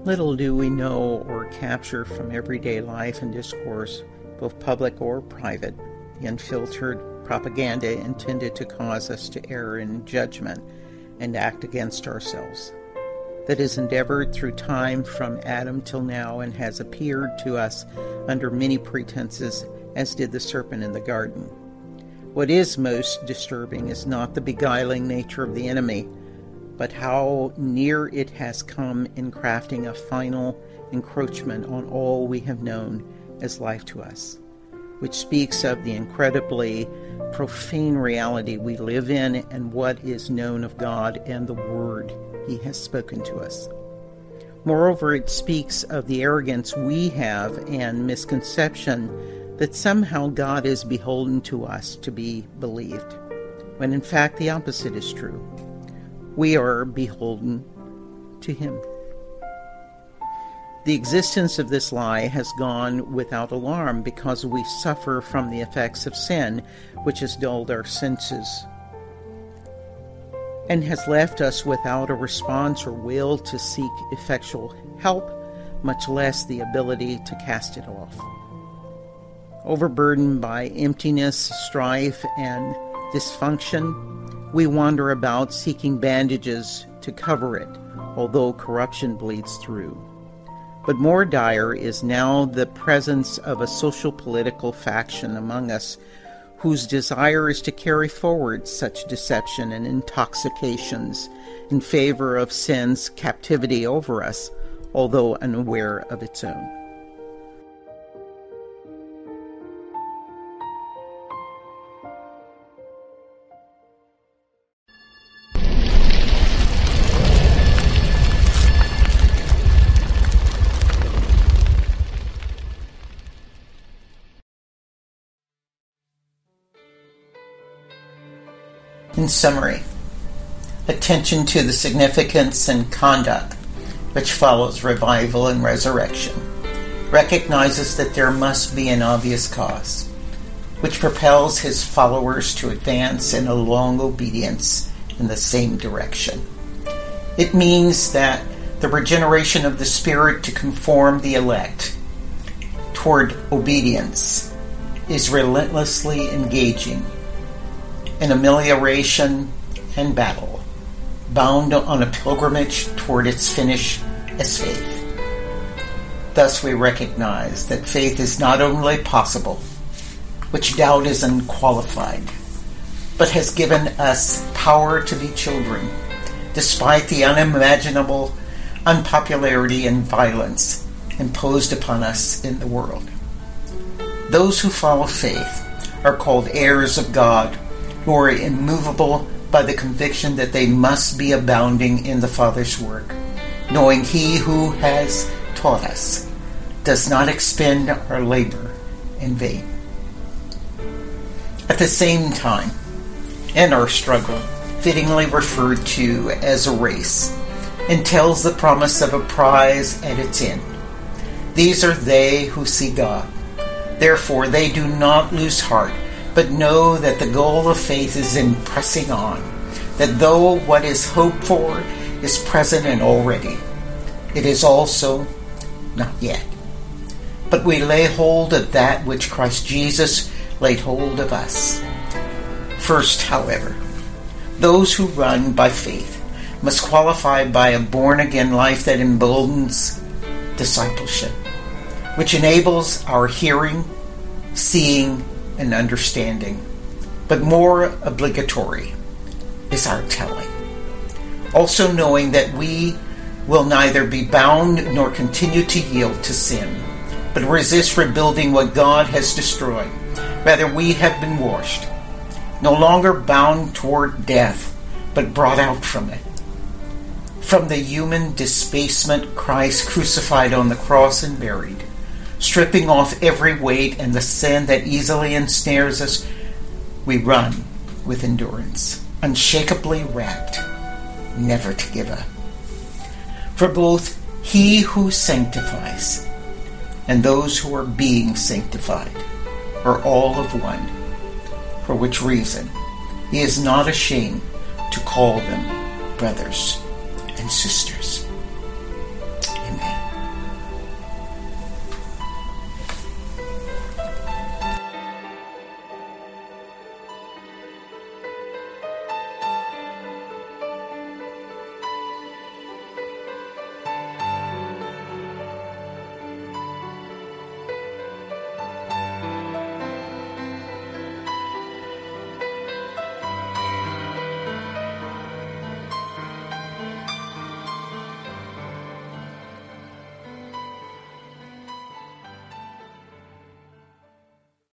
Little do we know or capture from everyday life and discourse, both public or private, the unfiltered propaganda intended to cause us to err in judgment and act against ourselves, that is endeavored through time from Adam till now and has appeared to us under many pretenses, as did the serpent in the garden. What is most disturbing is not the beguiling nature of the enemy, but how near it has come in crafting a final encroachment on all we have known as life to us, which speaks of the incredibly profane reality we live in and what is known of God and the Word He has spoken to us. Moreover, it speaks of the arrogance we have and misconception that somehow God is beholden to us to be believed, when in fact the opposite is true. We are beholden to Him. The existence of this lie has gone without alarm because we suffer from the effects of sin, which has dulled our senses and has left us without a response or will to seek effectual help, much less the ability to cast it off. Overburdened by emptiness, strife, and dysfunction, we wander about seeking bandages to cover it, although corruption bleeds through. But more dire is now the presence of a social-political faction among us whose desire is to carry forward such deception and intoxications in favor of sin's captivity over us, although unaware of its own. In summary, attention to the significance and conduct which follows revival and resurrection recognizes that there must be an obvious cause, which propels his followers to advance in a long obedience in the same direction. It means that the regeneration of the Spirit to conform the elect toward obedience is relentlessly engaging in amelioration and battle, bound on a pilgrimage toward its finish as faith. Thus we recognize that faith is not only possible, which doubt is unqualified, but has given us power to be children, despite the unimaginable unpopularity and violence imposed upon us in the world. Those who follow faith are called heirs of God, who are immovable by the conviction that they must be abounding in the Father's work, knowing He who has taught us does not expend our labor in vain. At the same time, in our struggle, fittingly referred to as a race, entails the promise of a prize at its end. These are they who see God. Therefore, they do not lose heart, but know that the goal of faith is in pressing on, that though what is hoped for is present and already, it is also not yet. But we lay hold of that which Christ Jesus laid hold of us. First, however, those who run by faith must qualify by a born-again life that emboldens discipleship, which enables our hearing, seeing, and understanding, but more obligatory is our telling. Also knowing that we will neither be bound nor continue to yield to sin, but resist rebuilding what God has destroyed. Rather, we have been washed, no longer bound toward death, but brought out from it. From the human debasement Christ crucified on the cross and buried, stripping off every weight and the sin that easily ensnares us, we run with endurance, unshakably wrapped, never to give up. For both He who sanctifies and those who are being sanctified are all of one, for which reason He is not ashamed to call them brothers and sisters.